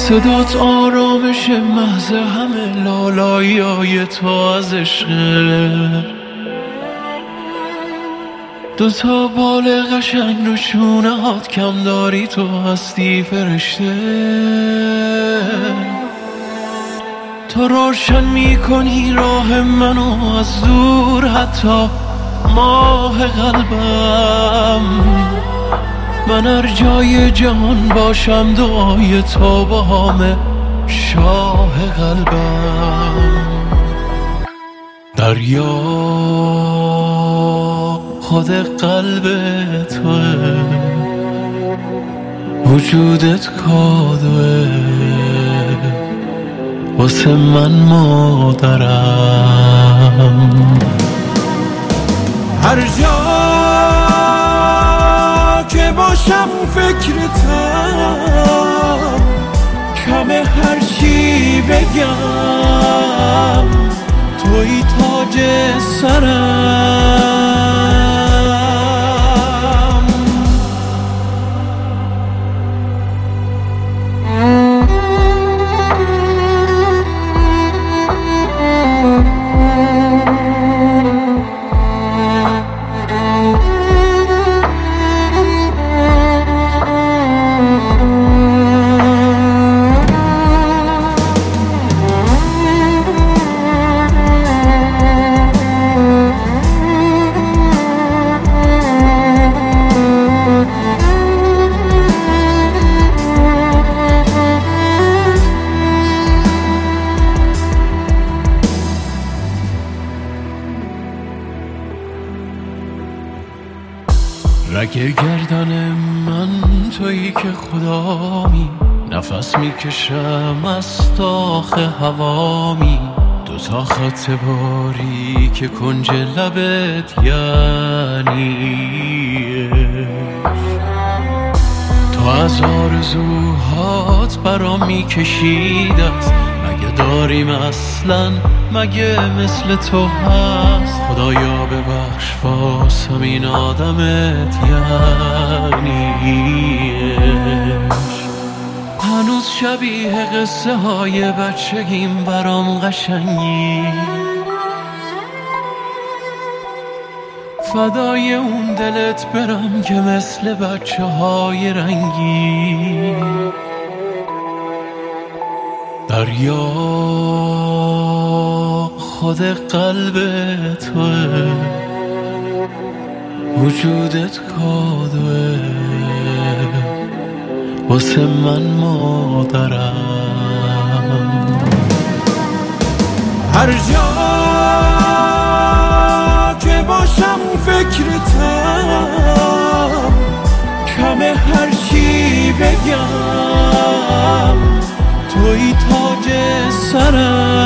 صدات آرامش محض همه لالایی های تو از عشقه. دوتا بال قشنگ رو شونه هات کم داری تو هستی فرشته. تو روشن میکنی راه منو از دور حتی ماه قلبم. من هر جای جهان باشم دعای تو با همه شاه قلبم. دریا خود قلب توه، وجودت کادوه واسه من مادرم. هر جا که باشم فکرتم، کمه هر چی بگم توی تاج سرم. رگ گردن من تویی که خدامی، نفس میکشم از تاخ هوامی. دوتا خط باری که کنج لبت یعنی تو از آرزوهات برام میکشید است. مگه داریم اصلا، مگه مثل تو هست؟ خدایا ببخش واسم این آدمت یعنی هنوز شبیه قصه های بچگیم برام قشنگی. فدای اون دلت برم که مثل بچه های رنگی. دریا خود قلب توه، وجودت کادوه واسه من مادرم. هر جا که باشم فکرتم، کمه هر چی بگم توی تاج سرم.